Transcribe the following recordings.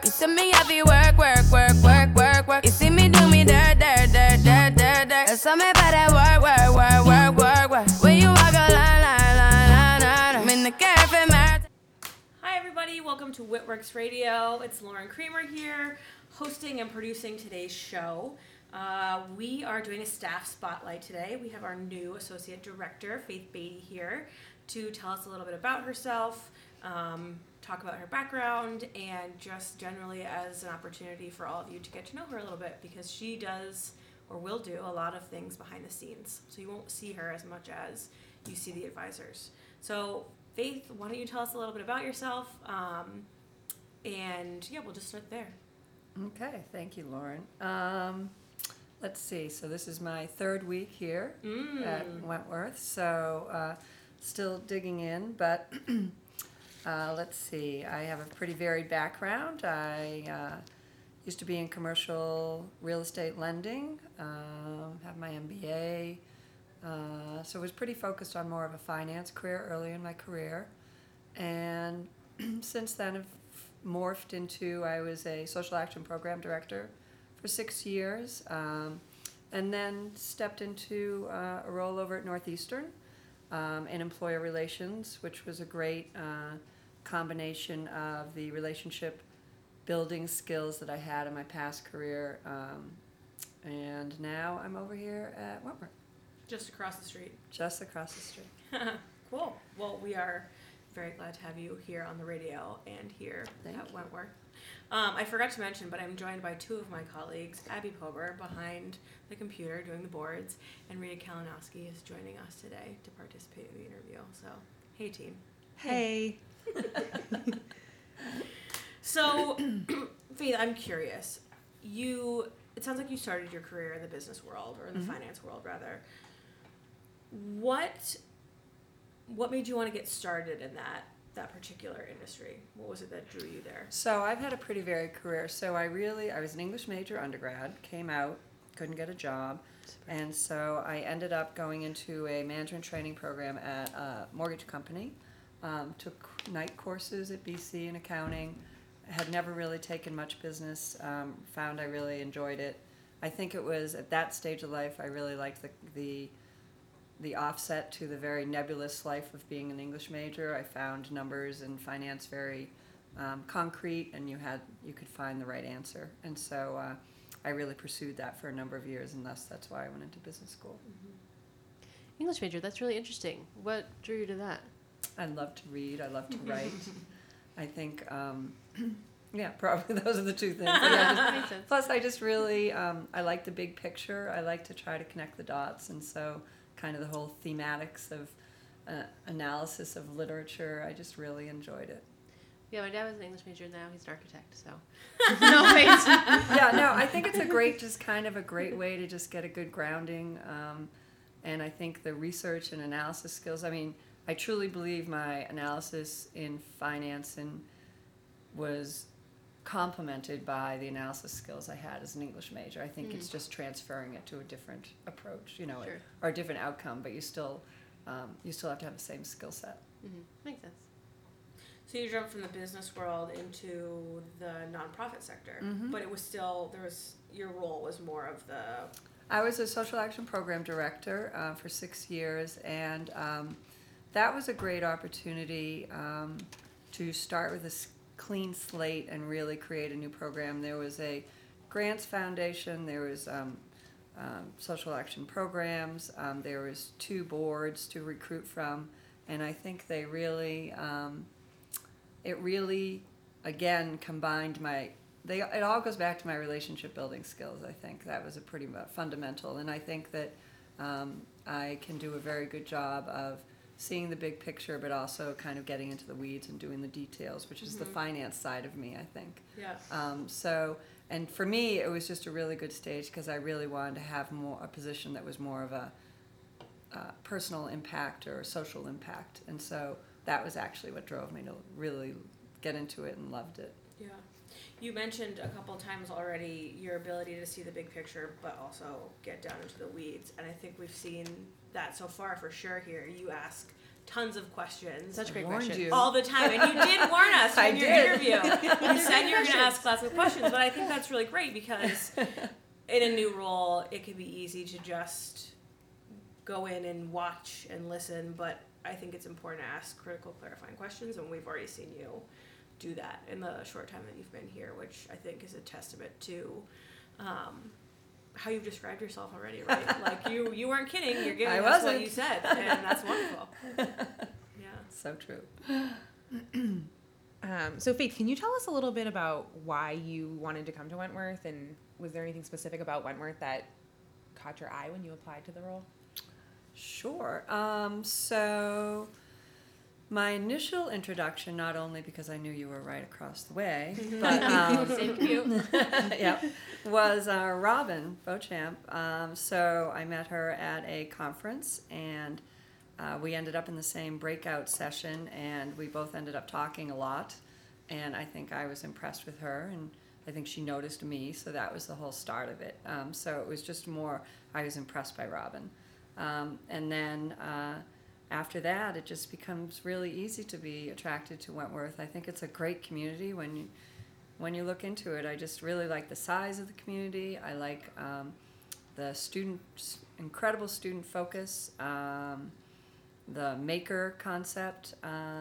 You see me have to work. You see me do me dirt. You saw me by that work. When you walk a line. I'm in the cafe, man. Hi everybody, welcome to Whitworks Radio. It's Lauren Kramer here, hosting and producing today's show. We are doing a staff spotlight today. We have our new Associate Director, Faith Beatty, here to tell us a little bit about herself, talk about her background, and just generally as an opportunity for all of you to get to know her a little bit, because she does or will do a lot of things behind the scenes. So you won't see her as much as you see the advisors. So Faith, why don't you tell us a little bit about yourself? And yeah, we'll just start there. Okay, thank you, Lauren. Let's see. So this is my third week here at Wentworth. So still digging in, but let's see. I have a pretty varied background. I used to be in commercial real estate lending, have my MBA. So I was pretty focused on more of a finance career early in my career. And since then I've morphed into, I was a social action program director for 6 years, and then stepped into a role over at Northeastern in employer relations, which was a great combination of the relationship building skills that I had in my past career. And now I'm over here at Wentworth. Just across the street. Just across the street. Cool. Well, we are very glad to have you here on the radio and here Thank at you. Wentworth. I forgot to mention, but I'm joined by two of my colleagues, Abby Pober behind the computer doing the boards, and Rita Kalinowski is joining us today to participate in the interview. So, hey team. Hey. So, Faith, I'm curious. It sounds like you started your career in the business world, or in the finance world rather. What made you want to get started in that particular industry? What was it that drew you there? So I've had a pretty varied career. So I was an English major undergrad, came out, couldn't get a job, and so I ended up going into a management training program at a mortgage company. Took night courses at BC in accounting. Had never really taken much business. Found I really enjoyed it. I think it was at that stage of life I really liked the offset to the very nebulous life of being an English major. I found numbers and finance very concrete, and you could find the right answer. And so I really pursued that for a number of years, and that's why I went into business school. English major, that's really interesting. What drew you to that? I love to read. I love to write. I think, yeah, probably those are the two things. Makes sense. Plus, I just really, I like the big picture. I like to try to connect the dots, and so kind of the whole thematics of analysis of literature, I just really enjoyed it. Yeah, my dad was an English major. Now he's an architect, so. No, wait. Yeah, no, I think it's a great way to just get a good grounding. And I think the research and analysis skills, I mean, I truly believe my analysis in finance was complemented by the analysis skills I had as an English major. I think it's just transferring it to a different approach, Sure. or a different outcome, but you still have to have the same skill set. Mm-hmm. Makes sense. So you jumped from the business world into the nonprofit sector, but it was still, your role was more of the... I was a social action program director for 6 years, and that was a great opportunity to start with a clean slate and really create a new program. There was a grants foundation, there was social action programs, there was 2 boards to recruit from, and I think they really, it really, again, combined it all goes back to my relationship building skills. I think that was a pretty fundamental, and I think that I can do a very good job of seeing the big picture, but also kind of getting into the weeds and doing the details, which is the finance side of me, I think. Yeah. And for me, it was just a really good stage because I really wanted to have a position that was more of a personal impact or social impact, and so that was actually what drove me to really get into it and loved it. Yeah. You mentioned a couple times already your ability to see the big picture, but also get down into the weeds. And I think we've seen that so far for sure here. You ask tons of questions. Such a great Warned question. you. All the time, and you did warn us I in your did. interview. You said you were going to ask lots of questions, but I think that's really great because in a new role, it can be easy to just go in and watch and listen, but I think it's important to ask critical, clarifying questions, and we've already seen you do that in the short time that you've been here, which I think is a testament to how you've described yourself already, right? Like you weren't kidding. You're giving I us what wasn't. you said, and that's wonderful. Yeah. So true. So Faith, can you tell us a little bit about why you wanted to come to Wentworth, and was there anything specific about Wentworth that caught your eye when you applied to the role? Sure. So my initial introduction, not only because I knew you were right across the way, but Same commute. yeah, was Robin Beauchamp. So I met her at a conference, and we ended up in the same breakout session, and we both ended up talking a lot. And I think I was impressed with her, and I think she noticed me, so that was the whole start of it. So it was just more, I was impressed by Robin. And then after that, it just becomes really easy to be attracted to Wentworth. I think it's a great community when you look into it. I just really like the size of the community. I like the incredible student focus, the maker concept.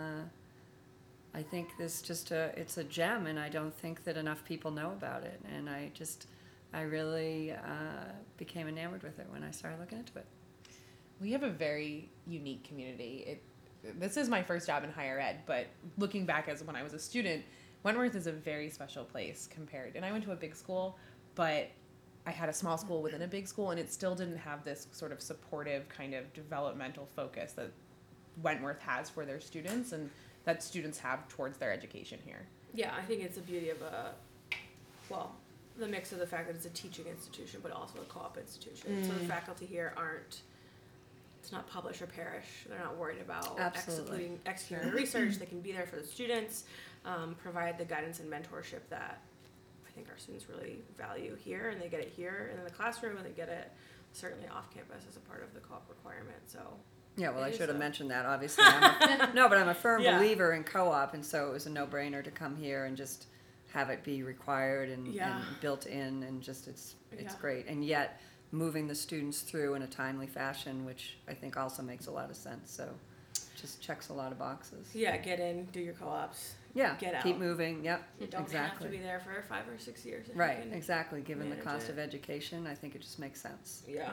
I think it's a gem, and I don't think that enough people know about it. And I really became enamored with it when I started looking into it. We have a very unique community. This is my first job in higher ed, but looking back as when I was a student, Wentworth is a very special place compared. And I went to a big school, but I had a small school within a big school, and it still didn't have this sort of supportive kind of developmental focus that Wentworth has for their students and that students have towards their education here. Yeah, I think it's the beauty of the mix of the fact that it's a teaching institution, but also a co-op institution. So the faculty here it's not publish or perish. They're not worried about Absolutely. executing the research. They can be there for the students, provide the guidance and mentorship that I think our students really value here, and they get it here and in the classroom, and they get it certainly off campus as a part of the co-op requirement. So Yeah, well, I It is should have a- mentioned that, obviously. But I'm a firm Yeah. believer in co-op, and so it was a no-brainer to come here and just have it be required and Yeah. built in, and just it's Yeah. great. And yet, moving the students through in a timely fashion, which I think also makes a lot of sense, so just checks a lot of boxes. yeah, get in, do your co-ops. Yeah, Get keep out. moving, yep, You don't exactly. have to be there for 5 or 6 years. if you Right, can- exactly. Given the manage cost it. of education, I think it just makes sense. Yeah.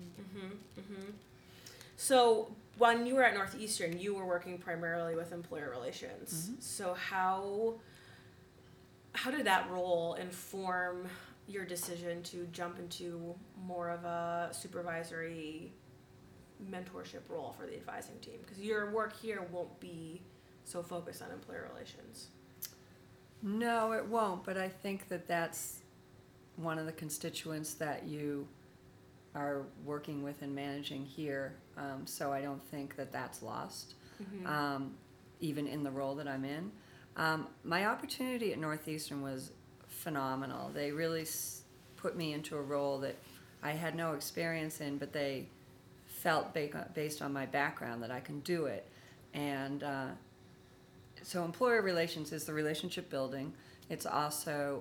So when you were at Northeastern, you were working primarily with employer relations. So how did that role inform your decision to jump into more of a supervisory mentorship role for the advising team? Because your work here won't be so focused on employer relations. No, it won't, but I think that that's one of the constituents that you are working with and managing here, so I don't think that that's lost, even in the role that I'm in. My opportunity at Northeastern was phenomenal. They really put me into a role that I had no experience in, but they felt based on my background that I can do it. And so employer relations is the relationship building. It's also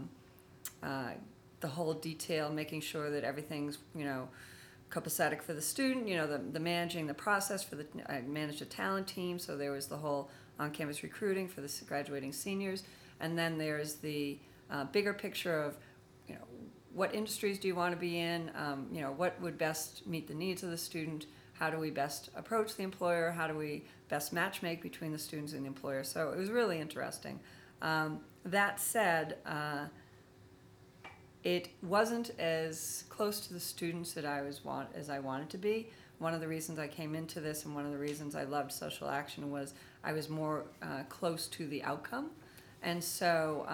the whole detail, making sure that everything's, copacetic for the student, the managing the process for I managed a talent team, so there was the whole on-campus recruiting for the graduating seniors. And then there's the bigger picture of, what industries do you want to be in? What would best meet the needs of the student? How do we best approach the employer? How do we best match make between the students and the employer? So it was really interesting. That said, it wasn't as close to the students that as I wanted to be. One of the reasons I came into this, and one of the reasons I loved social action, was I was more close to the outcome. And so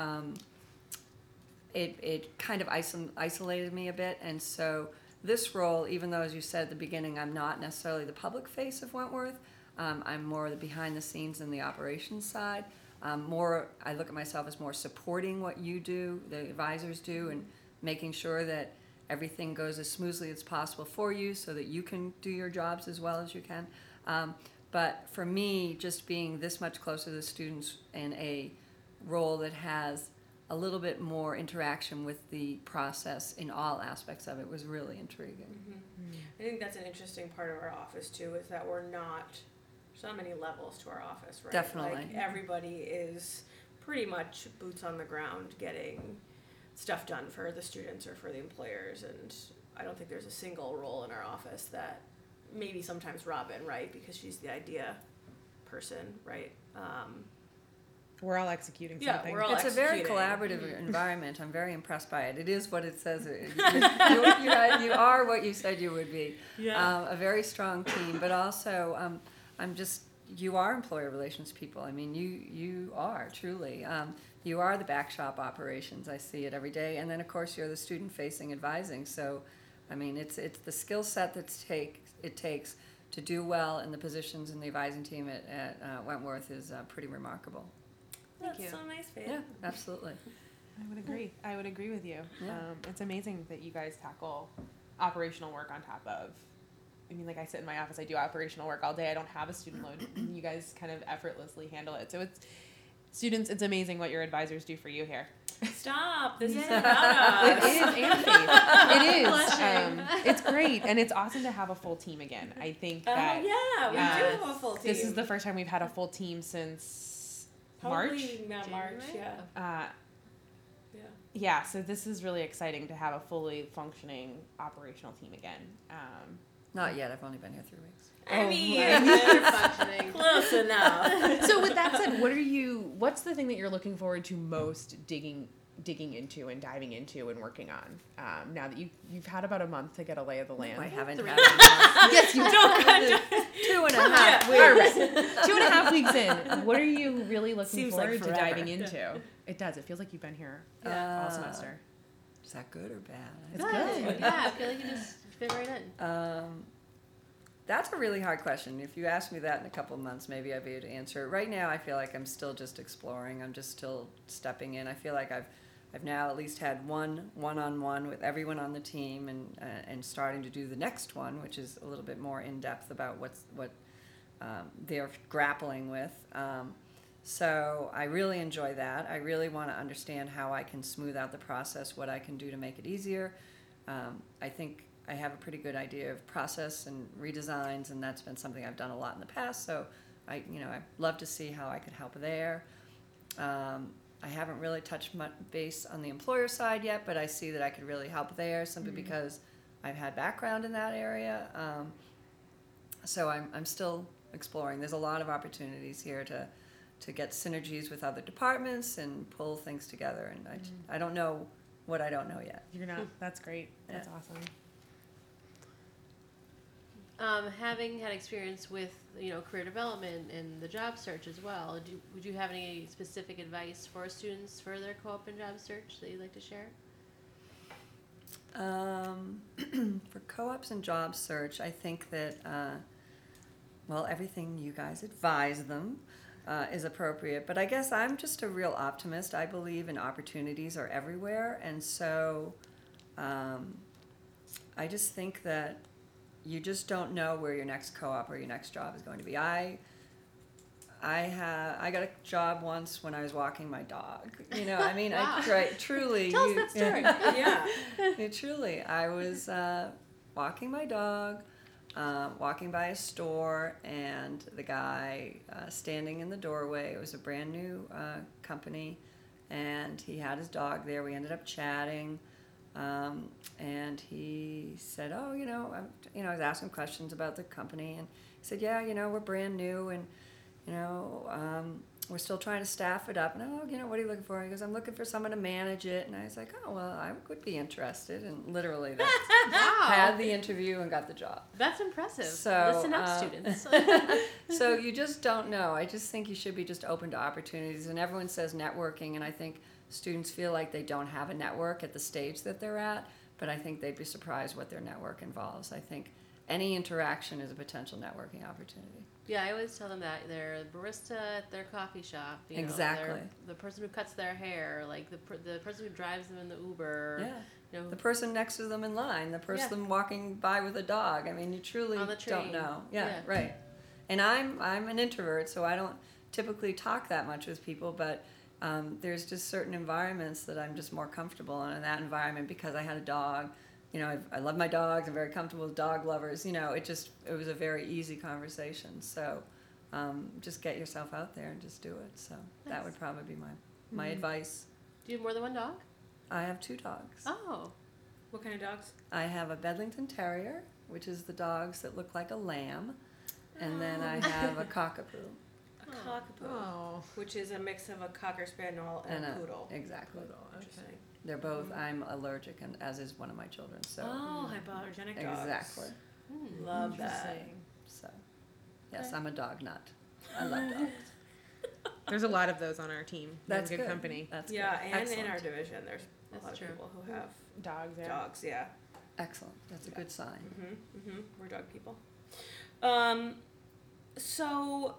it kind of isolated me a bit. And so this role, even though, as you said at the beginning, I'm not necessarily the public face of Wentworth, I'm more the behind the scenes and the operations side. I look at myself as more supporting what you do, the advisors do, and making sure that everything goes as smoothly as possible for you so that you can do your jobs as well as you can. But for me, just being this much closer to the students in a role that has a little bit more interaction with the process in all aspects of it was really intriguing. I think that's an interesting part of our office too, is that we're not, there's not many levels to our office, right? Definitely. Like everybody is pretty much boots on the ground getting stuff done for the students or for the employers, and I don't think there's a single role in our office that, maybe sometimes Robin, right, because she's the idea person, right? We're all executing Yeah, something. we're all It's a very executing. collaborative environment. I'm very impressed by it. It is what it says. You are what you said you would be. Yeah. A very strong team, but also you are employer relations people. I mean, you are truly. You are the back shop operations. I see it every day. And then, of course, you're the student-facing advising. So, I mean, it's the skill set it takes to do well in the positions in the advising team at Wentworth is pretty remarkable. That's you. so nice, Faith. Yeah, absolutely. I would agree. I would agree with you. Yeah. It's amazing that you guys tackle operational work on top of. I mean, like I sit in my office, I do operational work all day. I don't have a student load. And you guys kind of effortlessly handle it. So students, it's amazing what your advisors do for you here. Stop. This is Yeah. about It us. is, and Faith. It is. Blushing. It's great, and it's awesome to have a full team again. I think that Yeah, we uh, do have a full team. this is the first time we've had a full team since March. Probably not March, January? yeah. Yeah. Yeah, so this is really exciting to have a fully functioning operational team again. Not yet. I've only been here 3 weeks. I Oh, mean, You're functioning. close enough. So with that said, what's the thing that you're looking forward to most digging into and diving into and working on now that you've had about a month to get a lay of the land? I haven't 3 had Yes, you two and a half All weeks. right. 2.5 weeks in. What are you really looking Seems like forward to forever. diving into? It does. It feels like you've been here all semester. Is that good or bad? It's Good. good. Yeah, I feel like you just fit right in. That's a really hard question. If you asked me that in a couple of months, maybe I'd be able to answer it. Right now, I feel like I'm still just exploring. I'm just still stepping in. I feel like I've now at least had one-on-one with everyone on the team, and starting to do the next one, which is a little bit more in depth about what they're grappling with. So I really enjoy that. I really want to understand how I can smooth out the process, what I can do to make it easier. I think I have a pretty good idea of process and redesigns, and that's been something I've done a lot in the past. So I'd love to see how I could help there. I haven't really touched much base on the employer side yet, but I see that I could really help there simply because I've had background in that area. So I'm still exploring. There's a lot of opportunities here to get synergies with other departments and pull things together. And I don't know what I don't know yet. You're not. That's great. That's Yeah. awesome. Having had experience with career development and the job search as well, would you have any specific advice for students for their co-op and job search that you'd like to share? For co-ops and job search, I think that everything you guys advise them is appropriate. But I guess I'm just a real optimist. I believe in opportunities are everywhere, and so I just think that you just don't know where your next co-op or your next job is going to be. I got a job once when I was walking my dog. Wow. Truly. Tell us that story. Yeah. Truly, I was walking my dog, walking by a store, and the guy standing in the doorway. It was a brand new company, and he had his dog there. We ended up chatting. And he said, "Oh, I was asking questions about the company, and he said, yeah, we're brand new, and we're still trying to staff it up. And what are you looking for?" He goes, "I'm looking for someone to manage it." And I was like, "Oh, well, I would be interested." And literally, had the interview and got the job. That's impressive. So, Listen up, students. So you just don't know. I just think you should be just open to opportunities. And everyone says networking, and I think students feel like they don't have a network at the stage that they're at, but I think they'd be surprised what their network involves. I think any interaction is a potential networking opportunity. Yeah, I always tell them that they're a barista at their coffee shop. Exactly. They're the person who cuts their hair, like the person who drives them in the Uber. Yeah. The person next to them in line, the person walking by with a dog. I mean, you truly On the don't train. know. Yeah, Yeah. right. and I'm an introvert, so I don't typically talk that much with people, but there's just certain environments that I'm just more comfortable in that environment because I had a dog. You know, I love my dogs. I'm very comfortable with dog lovers. You know, it was a very easy conversation. So just get yourself out there and just do it. So that Nice. would probably be my advice. Do you have more than one dog? I have 2 dogs. Oh. What kind of dogs? I have a Bedlington Terrier, which is the dogs that look like a lamb, and then I have a Cockapoo. A cockapoo, Oh. which is a mix of a cocker spaniel and a poodle. Exactly. Interesting. They're both. I'm allergic, and as is one of my children. So Oh, hypoallergenic dogs. exactly. Love that. Interesting. So yes, Okay. I'm a dog nut. I love dogs. There's a lot of those on our team. We're in That's good company. That's Yeah, good. and in Excellent. our division, there's a That's lot of true. people who have Dogs, yeah. dogs. Yeah. Excellent. That's a good sign. We're dog people. So,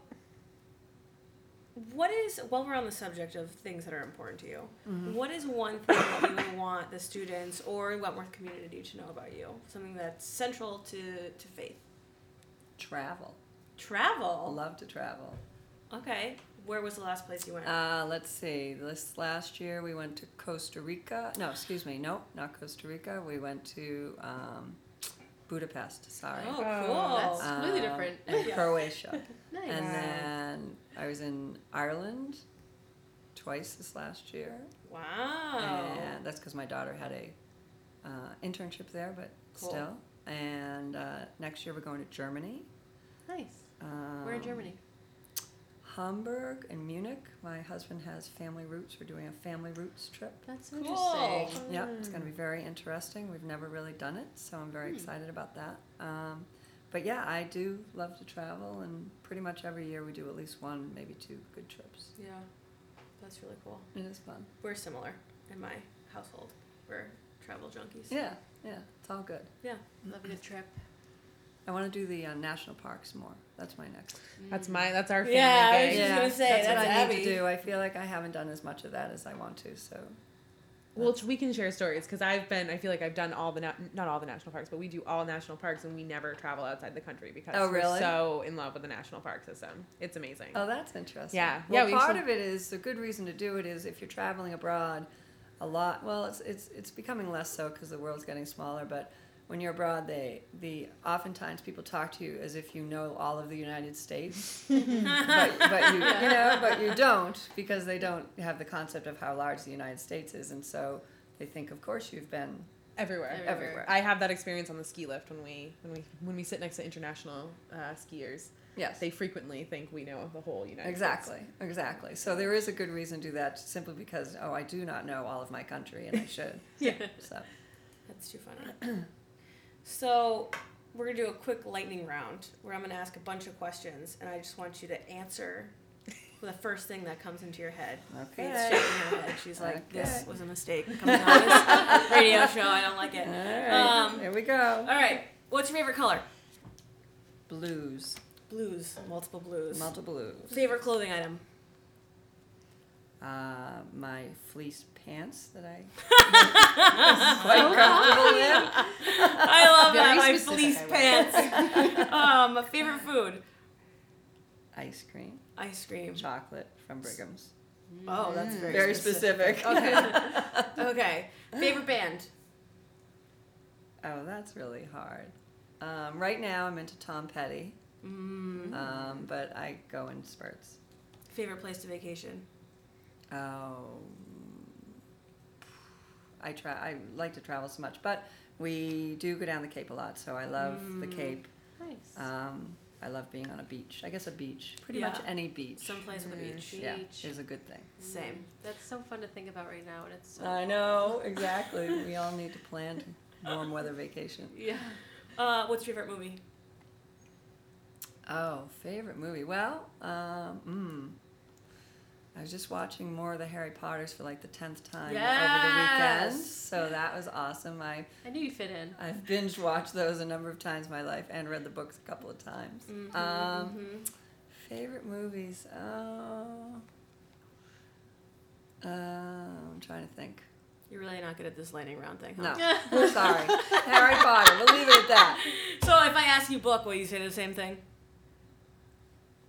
what is, while we're on the subject of things that are important to you, what is one thing that you would want the students or Wentworth community to know about you? Something that's central to faith? Travel. Travel? Love to travel. Okay. Where was the last place you went? Let's see. This last year we went to Costa Rica. No, excuse me. No, not Costa Rica. We went to Budapest. Sorry. Oh, Oh, cool. That's completely different. And Yeah. Croatia. Nice. And Wow. then I was in Ireland twice this last year. Wow. And that's because my daughter had a internship there, but Cool. still. And next year we're going to Germany. Nice. Where in Germany? Hamburg and Munich. My husband has family roots. We're doing a family roots trip. That's Cool. interesting. Yeah, it's going to be very interesting. We've never really done it, so I'm very excited about that. But yeah, I do love to travel, and pretty much every year we do at least 1, maybe 2 good trips. Yeah. That's really cool. It is fun. We're similar in my household. We're travel junkies. Yeah, it's all good. Yeah. Love a good trip. I want to do the national parks more. That's my next. That's our family Yeah, I was gang. just gonna say, that's what that's I need Abby. to do. I feel like I haven't done as much of that as I want to. So Well, we can share stories because I feel like I've done not all the national parks, but we do all national parks and we never travel outside the country because Oh, really? we're so in love with the national park system. It's amazing. oh, that's interesting. Yeah. Well, Yeah, we part used of it is a good reason to do it is if you're traveling abroad, a lot. Well, it's becoming less so because the world's getting smaller. But when you're abroad, oftentimes people talk to you as if you know all of the United States, but you don't because they don't have the concept of how large the United States is, and so they think, of course, you've been Everywhere. everywhere. I have that experience on the ski lift when we sit next to international skiers. Yes. They frequently think we know the whole United Exactly, States. exactly. So there is a good reason to do that simply because, I do not know all of my country and I should. Yeah. So, That's too funny. So, we're going to do a quick lightning round where I'm going to ask a bunch of questions and I just want you to answer the first thing that comes into your head. Okay. Faith's shaking her head. She's like, this Okay. was a mistake. Coming on this radio show, I don't like it. all right, here we All go. right. What's your favorite color? Blues, Blues. Multiple blues. multiple blues. Favorite clothing item? My fleece pants that I quite comfortable in. I love Very that. My specific, fleece I pants. Favorite food? Ice cream, Ice cream. chocolate from Brigham's. Oh, that's very, Very specific. Okay. Okay. Favorite band? Oh, that's really hard. Right now I'm into Tom Petty, but I go in spurts. Favorite place to vacation? Oh, I like to travel so much, but we do go down the Cape a lot, so I love the Cape. Nice. I love being on a beach. I guess a beach, pretty much Yeah. any beach. Someplace with a beach. Yeah, Beach. is a good thing. Same. That's so fun to think about right now, and it's so I know, exactly. We all need to plan a warm weather vacation. Yeah. What's your favorite movie? Oh, favorite movie? Well, I was just watching more of the Harry Potters for like the 10th time over the weekend, Yes! so that was awesome. I knew you'd fit in. I've binge watched those a number of times in my life and read the books a couple of times. Favorite movies? I'm trying to think. You're really not good at this lightning round thing, huh? No, sorry. Harry Potter. We'll leave it at that. So if I ask you book, will you say the same thing?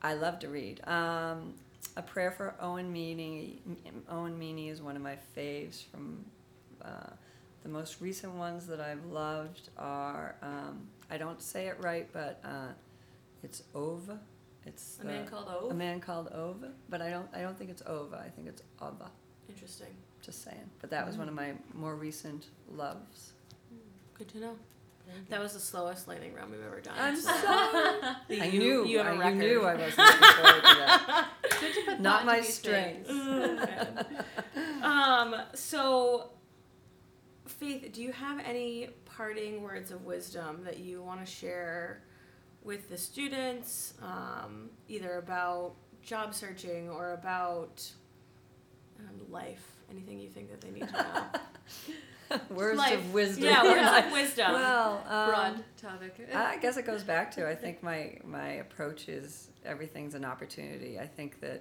I love to read. A Prayer for Owen Meany. Owen Meany is one of my faves from the most recent ones that I've loved are, I don't say it right, but it's Ove. It's A Man Called Ove? A Man Called Ove, but I don't think it's Ove. I think it's Ova. Interesting. Just saying. But that was one of my more recent loves. Good to know. That was the slowest lightning round we've ever done. I'm so sorry. I knew. You have a record. You knew I wasn't looking forward to that. Good to put Not thought my into these strength. things. So, Faith, do you have any parting words of wisdom that you want to share with the students, either about job searching or about life? Anything you think that they need to know? Words Life. of wisdom. Yeah, words of wisdom. Well, Broad topic. I guess it goes back to, I think my approach is everything's an opportunity. I think that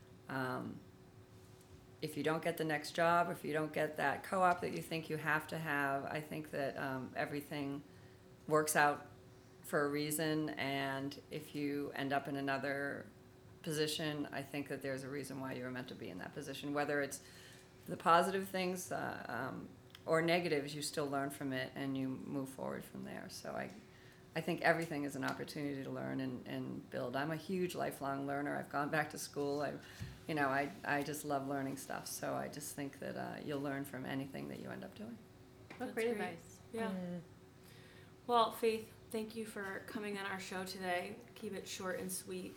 if you don't get the next job, if you don't get that co-op that you think you have to have, I think that everything works out for a reason. And if you end up in another position, I think that there's a reason why you were meant to be in that position. Whether it's the positive things or negatives, you still learn from it and you move forward from there. So I think everything is an opportunity to learn and build. I'm a huge lifelong learner. I've gone back to school. I just love learning stuff. So I just think that you'll learn from anything that you end up doing. What That's great great. advice. Yeah. Well, Faith, thank you for coming on our show today. Keep it short and sweet.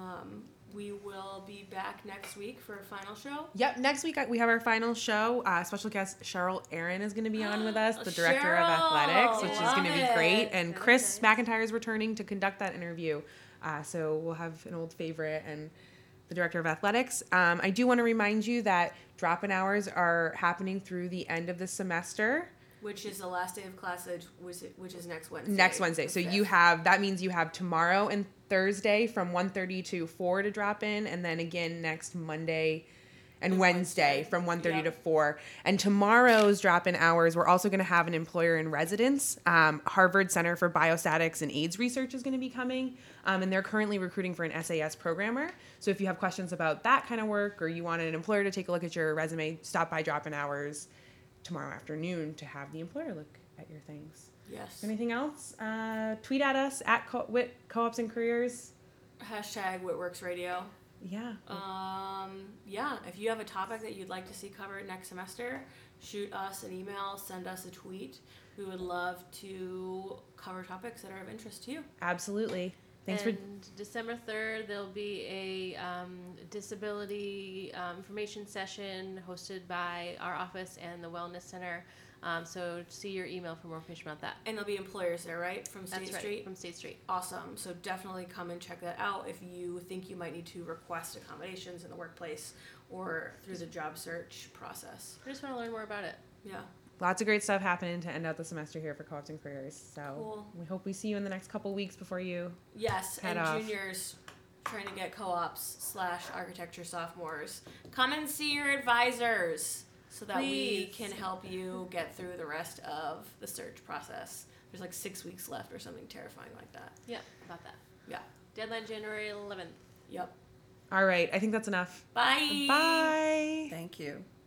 We will be back next week for a final show. Yep, next week we have our final show. Special guest Cheryl Aaron is going to be on with us, the director of athletics, which is Love going to be it. great. And Chris Okay. McIntyre is returning to conduct that interview. So we'll have an old favorite and the director of athletics. I do want to remind you that drop-in hours are happening through the end of the semester. Which is the last day of class, which is next Wednesday. Next Wednesday. the So 5th. that means you have tomorrow and Thursday from 1:30 to 4 to drop in, and then again next Monday and Wednesday from 1:30 Yep. to 4. And tomorrow's drop-in hours, we're also going to have an employer in residence. Harvard Center for Biostatics and AIDS Research is going to be coming, and they're currently recruiting for an SAS programmer. So if you have questions about that kind of work or you want an employer to take a look at your resume, stop by drop-in hours tomorrow afternoon to have the employer look at your things. Yes. Anything else? Tweet at us at WIT Co-ops and Careers. Hashtag WhitWorks Radio. Yeah. Yeah, if you have a topic that you'd like to see covered next semester, shoot us an email, send us a tweet. We would love to cover topics that are of interest to you. Absolutely. Thanks And December 3rd, there'll be a disability information session hosted by our office and the Wellness Center. So see your email for more information about that. And there'll be employers there, right? From State That's right, Street? from State Street. Awesome. So definitely come and check that out if you think you might need to request accommodations in the workplace or through the job search process. I just want to learn more about it. Yeah. Lots of great stuff happening to end out the semester here for Co-ops and Careers. So Cool. we hope we see you in the next couple weeks before you. Yes, Head and off. juniors trying to get co-ops / architecture sophomores. Come and see your advisors so that we Please. can help you get through the rest of the search process. There's like 6 weeks left or something terrifying like that. Yeah, about that. Yeah. Deadline January 11th. Yep. All right. I think that's enough. Bye. Bye. Thank you.